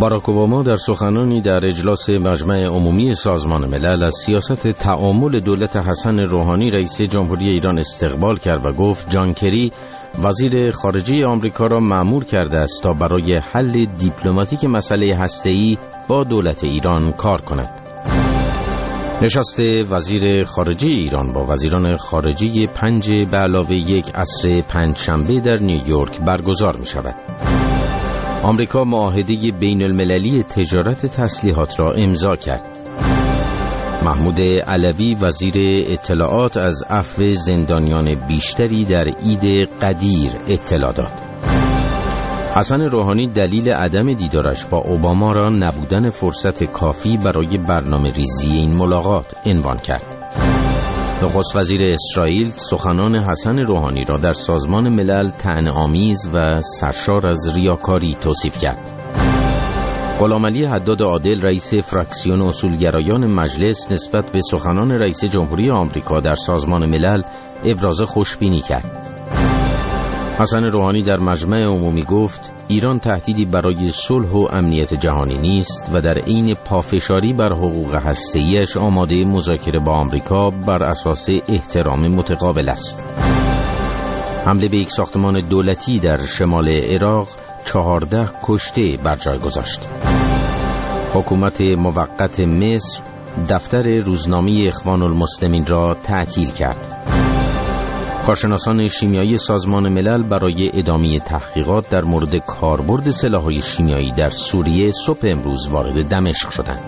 باراک اوباما در سخنانی در اجلاس مجمع عمومی سازمان ملل از سیاست تعامل دولت حسن روحانی رئیس جمهوری ایران استقبال کرد و گفت جان کری وزیر خارجه آمریکا را مأمور کرده است تا برای حل دیپلماتیک مسئله هسته‌ای با دولت ایران کار کند. نشست وزیر خارجه ایران با وزیران خارجه 5+1 عصر پنجشنبه در نیویورک برگزار می شود. آمریکا معاهده بین المللی تجارت تسلیحات را امضا کرد. محمود علوی وزیر اطلاعات از عفو زندانیان بیشتری در عید قدیر اطلاع داد. حسن روحانی دلیل عدم دیدارش با اوباما را نبودن فرصت کافی برای برنامه ریزی این ملاقات عنوان کرد. نخست وزیر اسرائیل سخنان حسن روحانی را در سازمان ملل طعنه‌آمیز و سرشار از ریاکاری توصیف کرد. غلامعلی حداد عادل رئیس فراکسیون اصولگرایان مجلس نسبت به سخنان رئیس جمهوری آمریکا در سازمان ملل ابراز خوشبینی کرد. حسن روحانی در مجمع عمومی گفت ایران تهدیدی برای صلح و امنیت جهانی نیست و در عین پافشاری بر حقوق هسته‌ایش آماده مذاکره با آمریکا بر اساس احترام متقابل است. حمله به یک ساختمان دولتی در شمال عراق 14 کشته بر جای گذاشت. حکومت موقت مصر دفتر روزنامه اخوان المسلمین را تعطیل کرد. کارشناسان شیمیایی سازمان ملل برای ادامه تحقیقات در مورد کاربرد سلاح‌های شیمیایی در سوریه صبح امروز وارد دمشق شدند.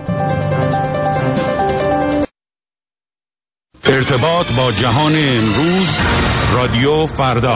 ارتباط با جهان امروز، رادیو فردا.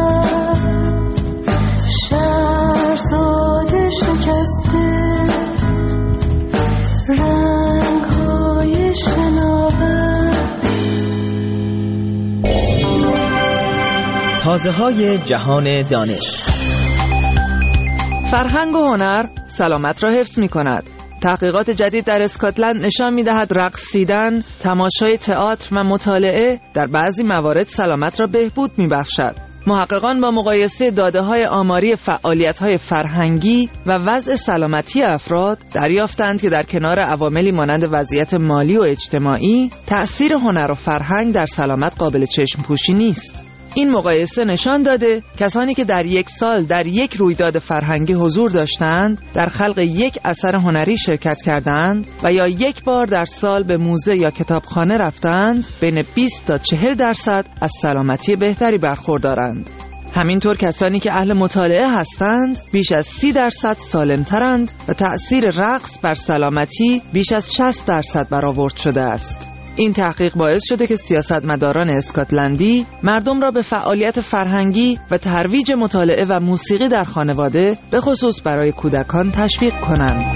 شکسته تازه‌های جهان دانش. فرهنگ و هنر سلامت را حفظ می‌کند. تحقیقات جدید در اسکاتلند نشان می‌دهد رقصیدن، تماشای تئاتر و مطالعه در بعضی موارد سلامت را بهبود می‌بخشد. محققان با مقایسه داده‌های آماری فعالیت‌های فرهنگی و وضع سلامتی افراد دریافتند که در کنار عواملی مانند وضعیت مالی و اجتماعی، تأثیر هنر و فرهنگ در سلامت قابل چشم‌پوشی نیست. این مقایسه نشان داده کسانی که در یک سال در یک رویداد فرهنگی حضور داشتند، در خلق یک اثر هنری شرکت کردند و یا یک بار در سال به موزه یا کتابخانه رفتند، بین 20 تا 40% از سلامتی بهتری برخوردارند. همینطور کسانی که اهل مطالعه هستند بیش از 30% سالمترند و تأثیر رقص بر سلامتی بیش از 60% برآورد شده است. این تحقیق باعث شده که سیاستمداران اسکاتلندی مردم را به فعالیت فرهنگی و ترویج مطالعه و موسیقی در خانواده به خصوص برای کودکان تشویق کنند.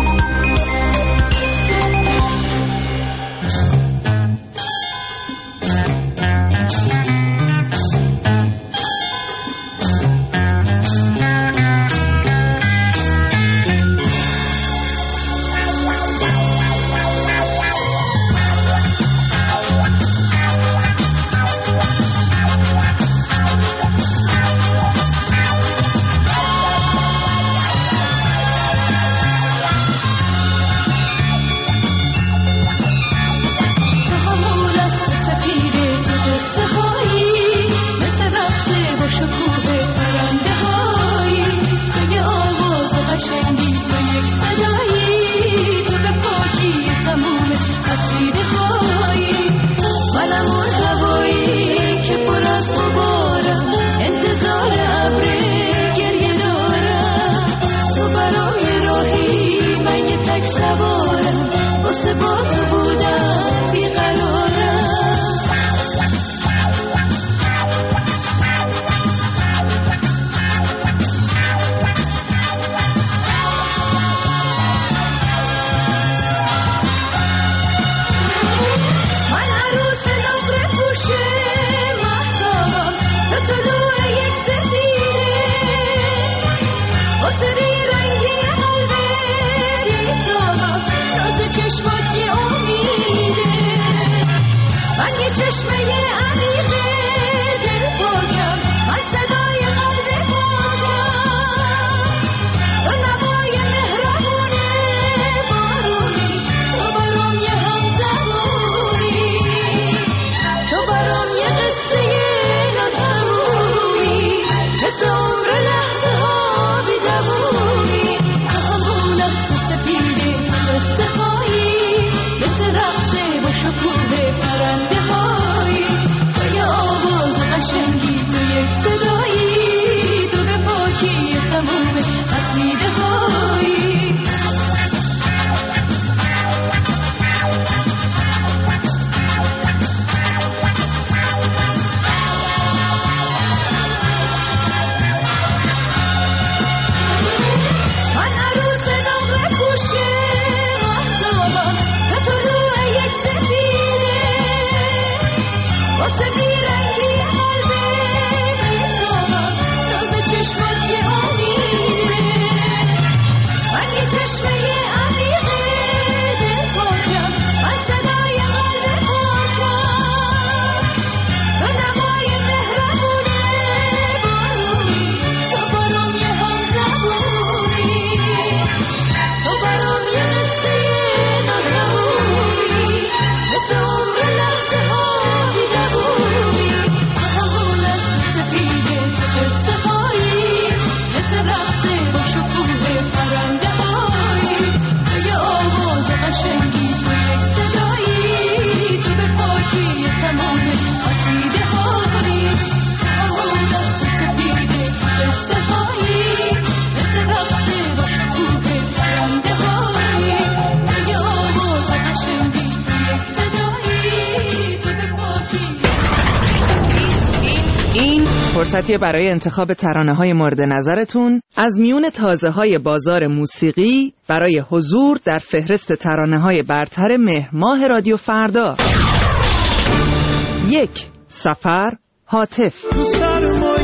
فرصتی برای انتخاب ترانه‌های مورد نظرتون از میون تازه‌های بازار موسیقی برای حضور در فهرست ترانه‌های برتر مهر ماه رادیو فردا. 1. سفر هاتف.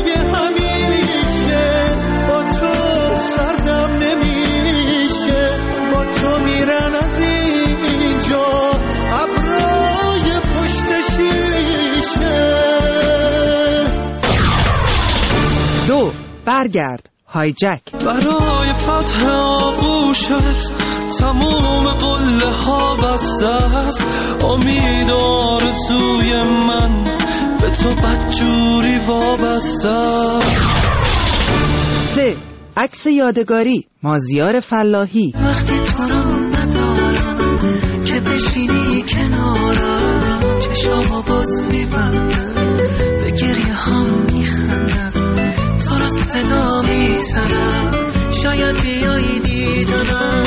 برگرد هایجک. برای فتح آغوشت تموم قله ها بسته است، امید و آرزوی من به تو بدجوری وابسته است. 3. عکس یادگاری مازیار فلاحی. وقتی تو رو ندارم که بشینی کنارم، چشامو باز میبندم به گریه هم میخندم، تو رو صدا میزنم شاید بیایی دیدنم.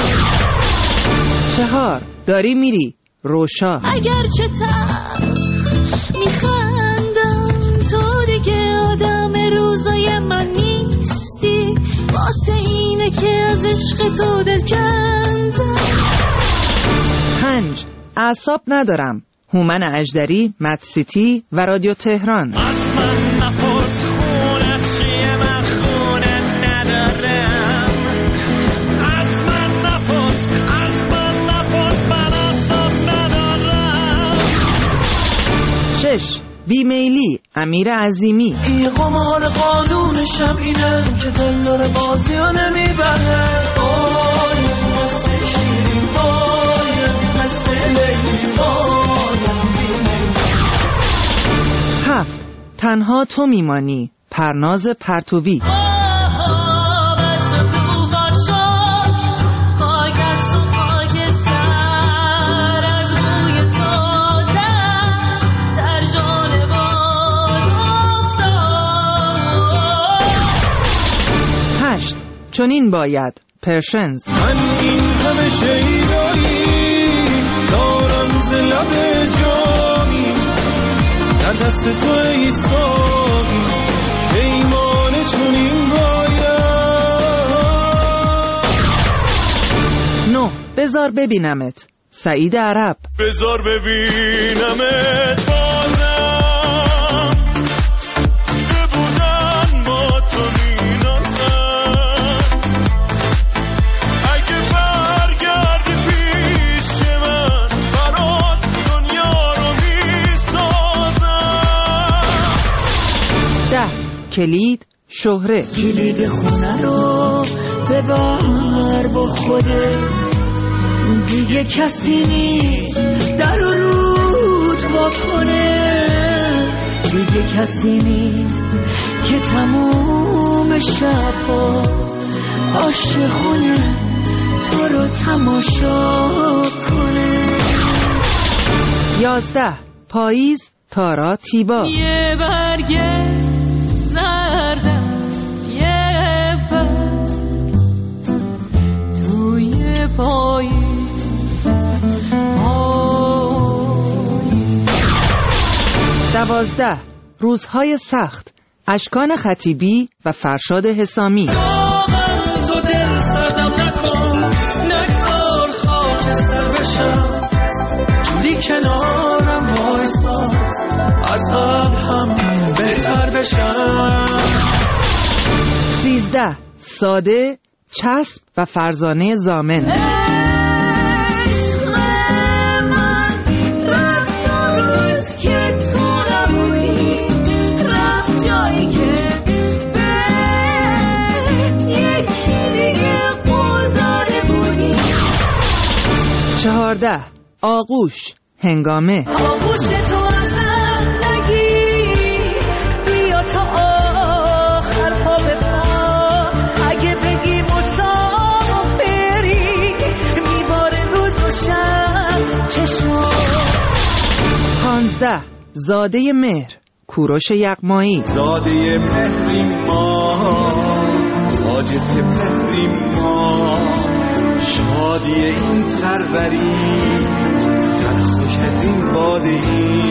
4. داری میری روشا. اگرچه تلخ میخندم تو دیگه آدم روزای من نیستی، واسه اینه که از عشق تو دل کندم. 5. اعصاب ندارم هومن اژدری، مدسیتی و رادیو تهران. از من نپرس خونت چیه، من خونه ندارم. از من نپرس من اعصاب ندارم. 6. بیمیلی امیر عظیمی. این قمار قانونشم اینه که دل داره بازی ها نمیبره. آی از این قصه شیرین، آی از این قصه لیلی، آی از این بیمیلی. 7. تنها تو میمانی پرناز پرتوی. چنین باید پرشنز. من این همه شیدایی دارم ز لب جامی، در دست تو ای ساقی پیمان چنین باید. 9. بذار ببینمت سعید عرب. بذار ببینمت بازم، بودن با تو کلید شهره. کلید خونه رو ببر با خودت، دیگه کسی نیست در رو رود واکنه، دیگه کسی نیست که تموم شبا عاشقونه تو رو تماشا کنه. 11. پاییز تارا تیبا. یه برگه زردم یه برگ توی پاییز. 12. روزهای سخت اشکان خطیبی و فرشاد حسامی. تو دل سردم نکن، نگذار خاکستر بشم، جوری کنارم وایسا از قبل هم بهتر بشم. 13. ساده، چسب و فرزانه ضامن. چهارده. آغوش هنگامه. آغوش تو ازم نگیر، بیا تا آخر پا به پا، اگه بگی مسافری میباره روز و شب چشم. 15. زاده مهر کوروش یغمایی. زاده مهریم ما، حاجت مهریم ما، شادی این سروری در خوش این باده.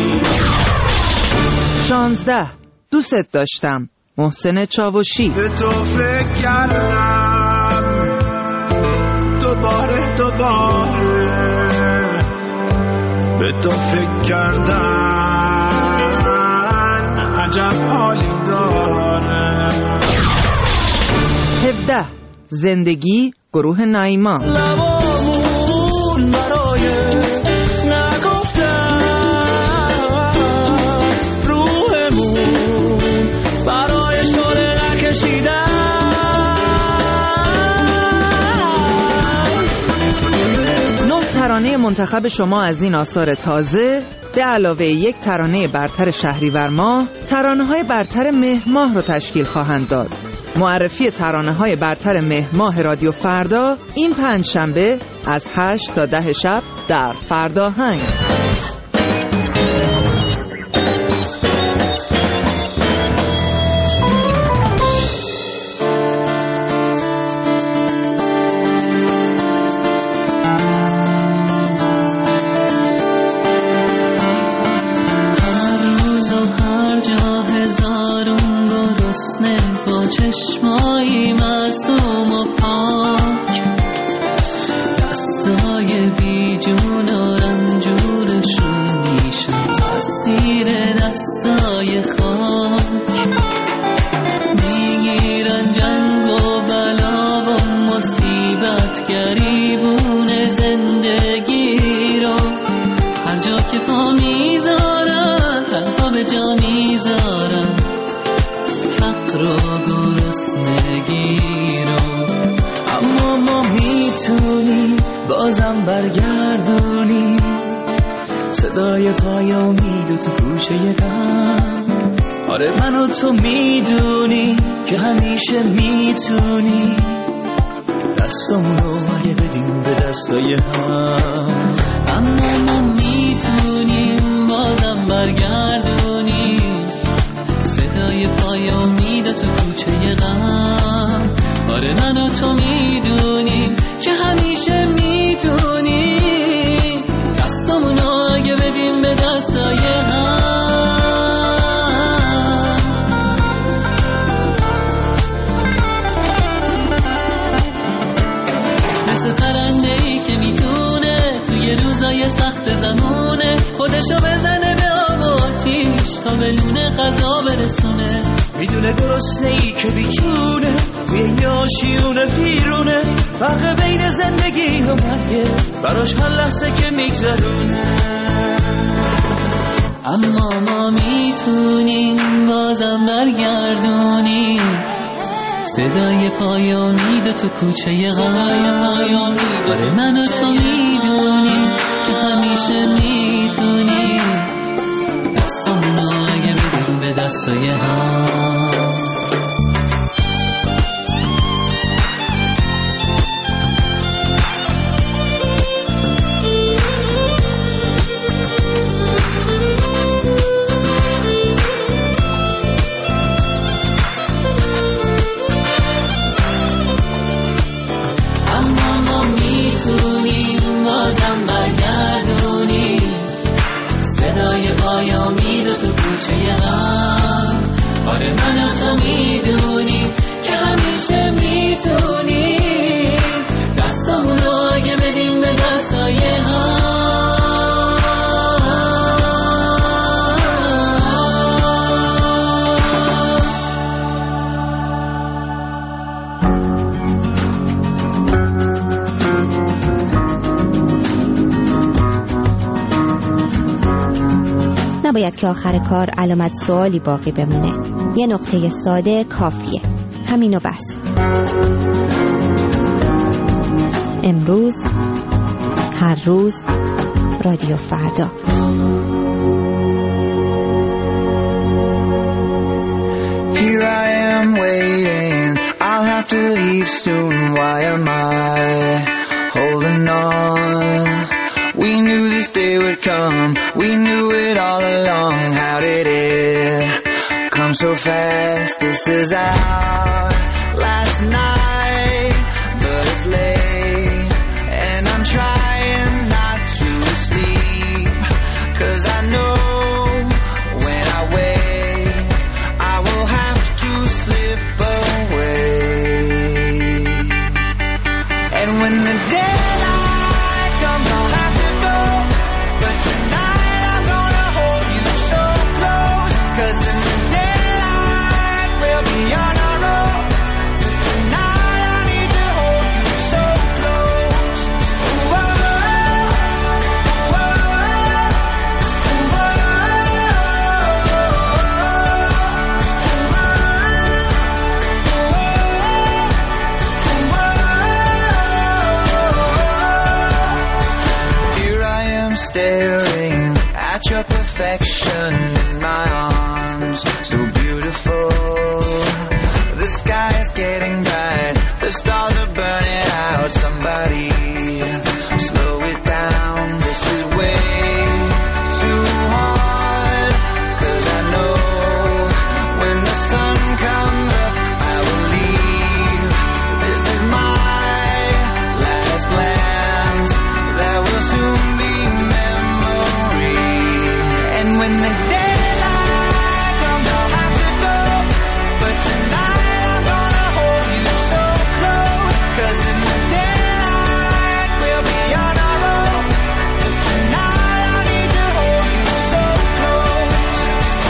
16. دوست داشتم محسن چاوشی. به تو فکر کردم دوباره به تو فکر کردن عجب حالی داره. 17. زندگی گروه نایما. لبامون برای نگفتن، روحمون برای شعله نکشیدن. ترانه منتخب شما از این آثار تازه به علاوه یک ترانه برتر شهریور ماه، ترانه‌های برتر مهر ماه رو تشکیل خواهند داد. معرفی ترانه‌های برتر مهر ماه رادیو فردا این پنجشنبه از 8 تا 10 شب در فرداهنگ. چشمایی معصوم و پاک، دستای بیجون و رنجورشون میشن اسیر دستای خاک، میگیرن جنگ و بلا و مصیبت گریبون زندگی رو، هر جا که پا میذارن تنها به جا میذارن فقر و گرسنگی رو. اما ما میتونیم بازم برگردونیم صدای پای امید و تو کوچه غم. آره من و تو میدونی که همیشه میتونی دستمونو اگه بدیم به دستای هم. اما ما میتونیم بازم برگردونیم صدای پای امید و تو کوچه غم. آره من و تو میدونیم که همیشه میتونیم دستمونو اگه بدیم به دستای هم. مثل پرنده‌ای که میتونه توی روزای سخت زمونه خودشو بزنه به آب و آتیش تا به لونه غذا برسونه. میدونه گرسنه‌ای که بیچونه توی یاشیونه پیرونه، فرق بین زندگی و مرگه براش هر لحظه که میگذرونه. اما ما میتونیم بازم برگردونیم صدای پای امید تو کوچه غم. آره من و تو میدونیم که همیشه میتونیم دستمونو اگه بدیم به دستای هم. اما ما میتونیم بازم برگردونیم صدای پای امید و تو کوچه غم. آره من و تو میدونیم که همیشه میتونیم دستمونو اگه بدیم به دستای هم. نباید که آخر کار علامت سوالی باقی بمونه. یه نقطه ساده کافیه، همینو بس. امروز، هر روز، رادیو فردا. Here I am waiting, I'll have to leave soon. Why am I holding on? We knew this day would come, we knew it all along. How did it come so fast? This is our last night, but it's late and I'm trying not to sleep, 'cause I know when I wake I will have to slip away. And when the daylight comes I'll have to go, but tonight I'm gonna hold you so close, 'cause in the daylight we'll be on our own. Tonight I need to hold you so close. Whoa, whoa, whoa, whoa. got your perfection in my arms, so beautiful. The sky is getting bright, the stars are burning out. Somebody slow it down, this is way too hard. 'Cause I know when the sun comes up I will leave. This is my last glance, that will soon be memory. And when the daylight comes I'll have to go, but tonight I'm gonna hold you so close. 'Cause in the daylight we'll be on our own, but tonight I need to hold you so close.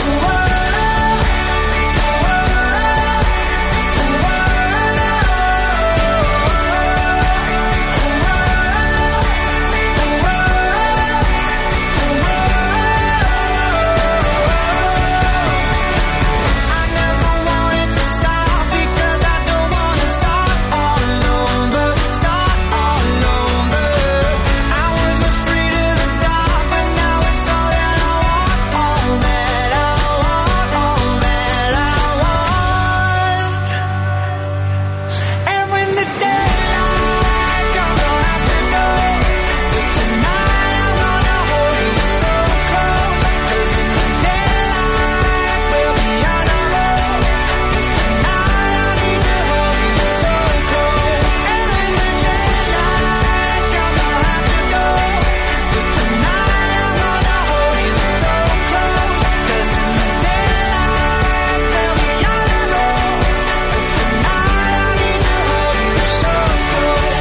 I never wanted to stop because I don't wanna start all over, start all over. I was afraid of the dark, but now it's all that I want, all that I want, all that I want. And when the daylight comes I'll have to go, but tonight I'm gonna hold you so close. 'Cause in the daylight we'll be on our own, but tonight I need to hold you so close. And when the daylight comes I'll have to go, but tonight I'm gonna hold you so close. 'Cause in the daylight we'll be on our own, but tonight I need to hold you so close.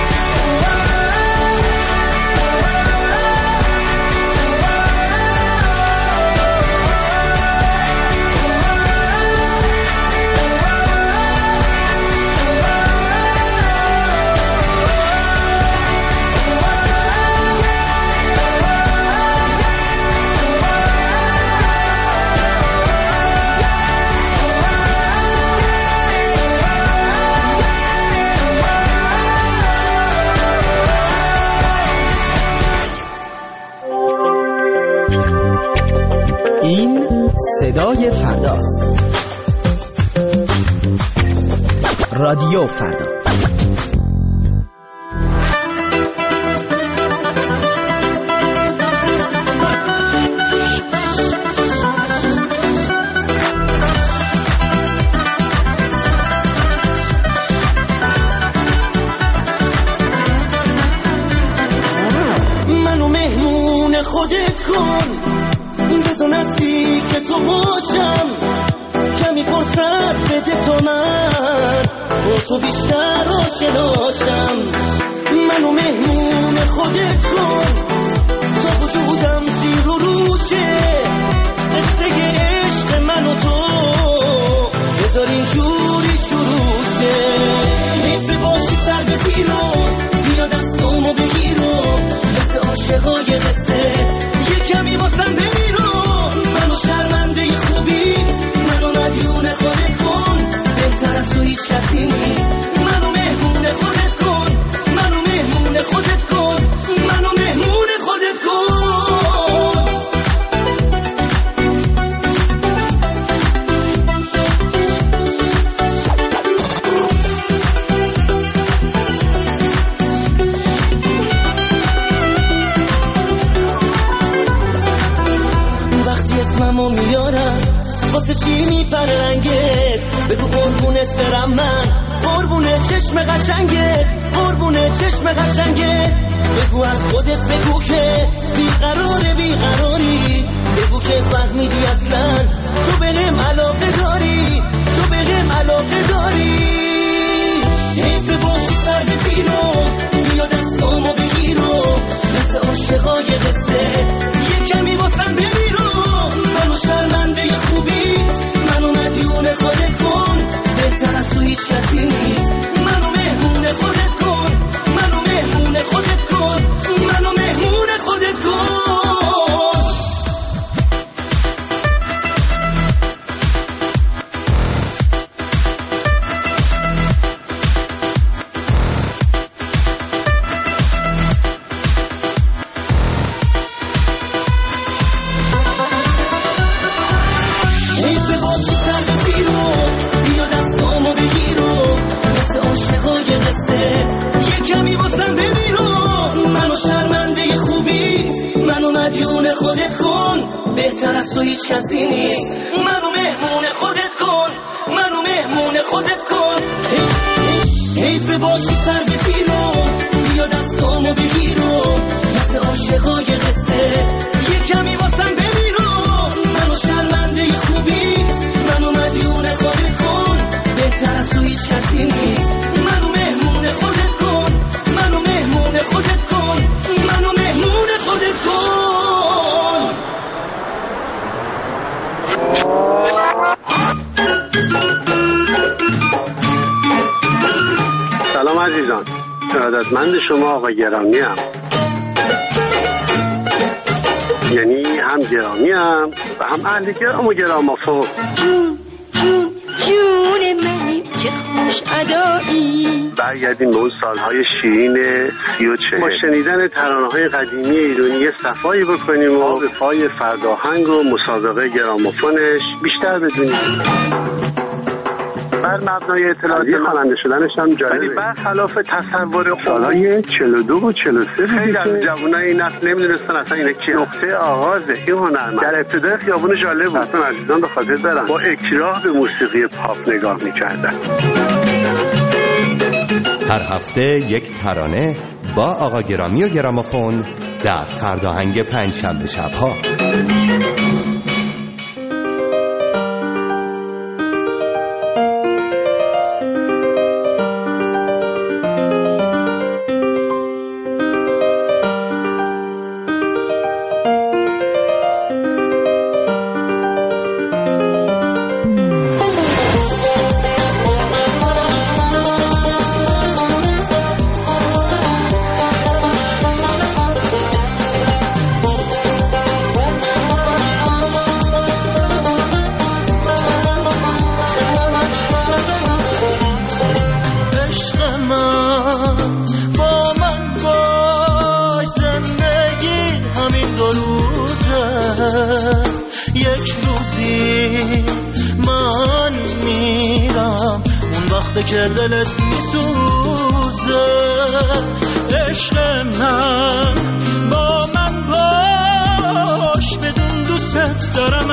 این صدای فرداست. رادیو فردا. منو مهمون خودت کن، بزن نزدیک تو باشم، کمی فرصت بده تا من با تو بیشتر آشناشم. منو مهمون خودت کن تا وجودم زیر و روشه، قصه عشق من و تو بذار اینجوری شروع شه. حیف باشی سر به زیرو، بیا دستامو بگیرو، مثل عاشقای قصه یه کمی واسم بمیرو. منو شرمنده خوبیت، منو مدیون خودت کن، بهتر از تو هیچ کسی نیست. منو مهمون خودت کن، منو مهمون خودت کن، منو مهمون خودت کن. وقتی اسممو میارم واسه چی میپره رنگت؟ بگو قربونت برم من، قربونه چشم قشنگت، قربونه چشم قشنگت. بگو از خودت بگو که بیقراری، بگو که فهمیدی اصلا تو بهم علاقه داری، تو بهم علاقه داری. حیف باشی سر به زیرو، بیا دستامو بگیرو، مثل عاشقای قصه یه کمی واسم بمیرو. منو شرمنده خوبیت، منو مدیون خودت کن، بهتر از تو هیچ کسی نیست. منو مهمون خودت کن، منو مهمون خودت کن، منو مهمون خودت کن. یه کمی واسم بمیرم، منو شرمنده خوبیت، منو مدیون خودت کن، بهتر از تو هیچ کسی نیست، منو مهمون خودت کن، منو مهمون خودت کن. حیف باشی سر بزیرم، بیا دستامو بگیرم، مثل عاشقای قصه یه کمی واسم بمیرم، منو شرمنده خوبیت، منو مدیون خودت کن، بهتر از تو هیچ کسی نیست، منو مهمون خودت کن، منو مهمون خودت کن، منو مهمون خودت کن. سلام عزیزان، ارادتمند شما آقا گرامی هم، یعنی هم گرامی هم و هم اهل گرام و گرامافون. جون منی چه خوش ادایی. برگردیم به اون سالهای شیرین 34 با شنیدن ترانه‌های قدیمی ایرانی صفایی بکنیم و به پای فرداهنگ و مسابقه گرامافونش بیشتر بدونیم. بر مبنای اطلاعات خواننده شدنش هم جالبه، ولی برخلاف تصور سالهای 42 و 43 خیلی از جوانای این نسل نمیدونستن اصلا اینه که نقطه آغازه این هنرمند در ابتدای خیابون جالب بود. اصلا عزیزان به خاطر دارن با اکراه به موسیقی پاپ نگاه میکردن. هر هفته یک ترانه با آقا گرامی و گرامافون در فرداهنگ پنجشنبه شب‌ها. یک روزی من میرم اون وقت که دلت میسوزه، عشق من با من باش، بدون دوست دارم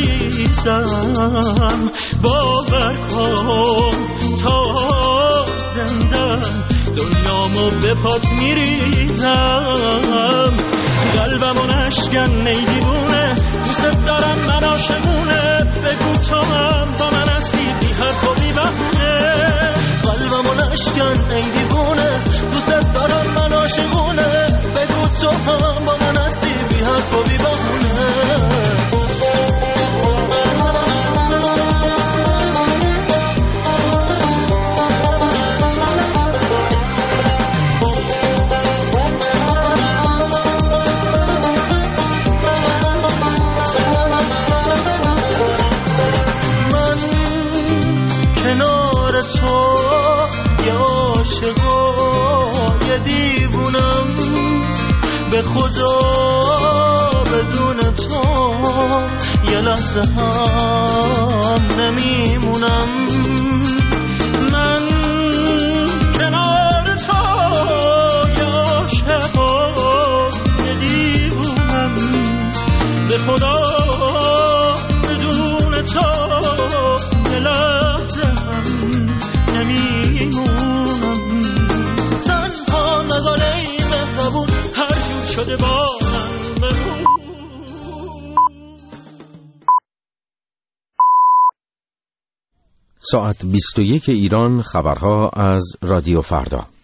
عزیزم، باور کن تا زندم دنیامو به پات میریزم، قلبمو نشکن ای دیوونه، دوست دارم من عاشقونه، بگو تو هم با من هستی بی حرف و بی بهونه، قلبمو نشکن ای دیوونه، دوست دارم من عاشقونه، بگو تو هم با من هستی بی حرف و بی بهونه. به خدا بدون تو یه لحظه هم نمیمونم، من کنار تو یه عاشقم یه دیوونم، به خدا بدون تو یه لحظه هم نمیمونم، تنها نزاله ای مهربون شده با من بگو. ساعت 21 ایران، خبرها از رادیو فردا.